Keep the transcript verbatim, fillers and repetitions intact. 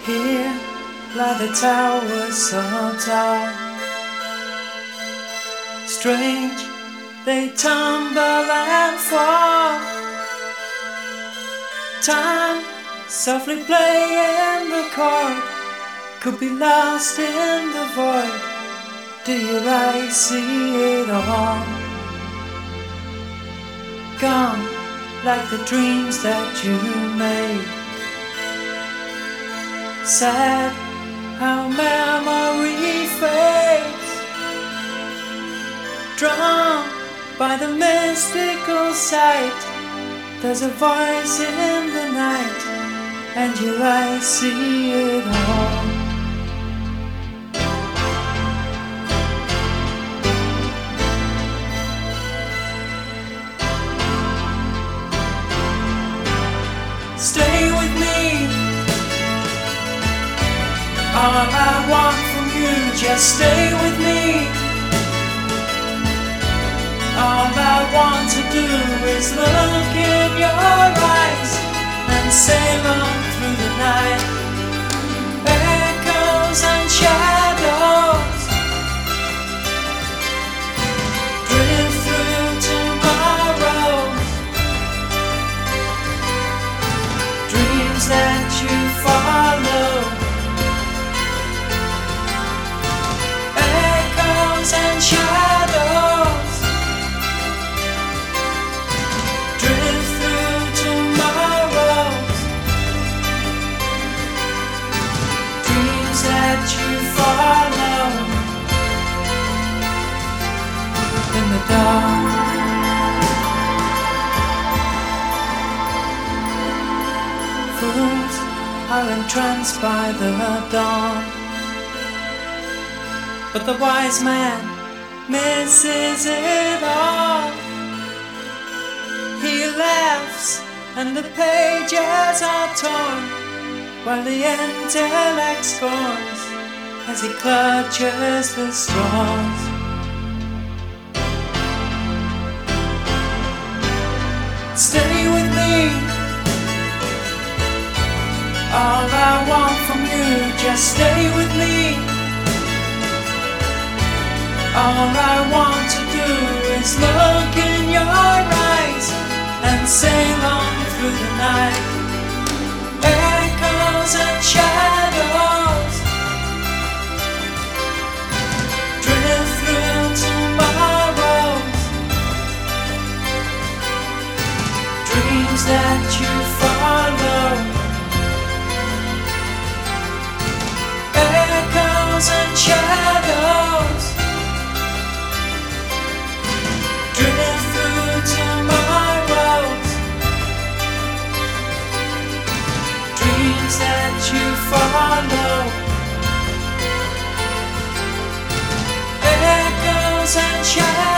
Here lie the towers so tall, strange they tumble and fall. Time softly playing the chord could be lost in the void. Do your eyes see it all? Gone like the dreams that you made. Sad how memory fades, drawn by the mystical sight. There's a voice in the night, and your eyes see it all. Stay with me. All I want from you, just stay with me. All I want to do is look in your eyes and sail on through the night. Echoes and shadows drift through tomorrow. Dreams that you follow. And shadows drift through tomorrows. Dreams that you follow in the dark. Fools are entranced by the dawn, but the wise man misses it all. He laughs and the pages are torn, while the intellect scorns as he clutches the straws. Stay with me. All I want from you, just stay with me. All I want to do is look in your eyes and sail on through the night. Echoes and shadows drift through tomorrows. Dreams that you follow. Echoes and shadows drift through tomorrows. Dreams that you follow. Echoes and shadows.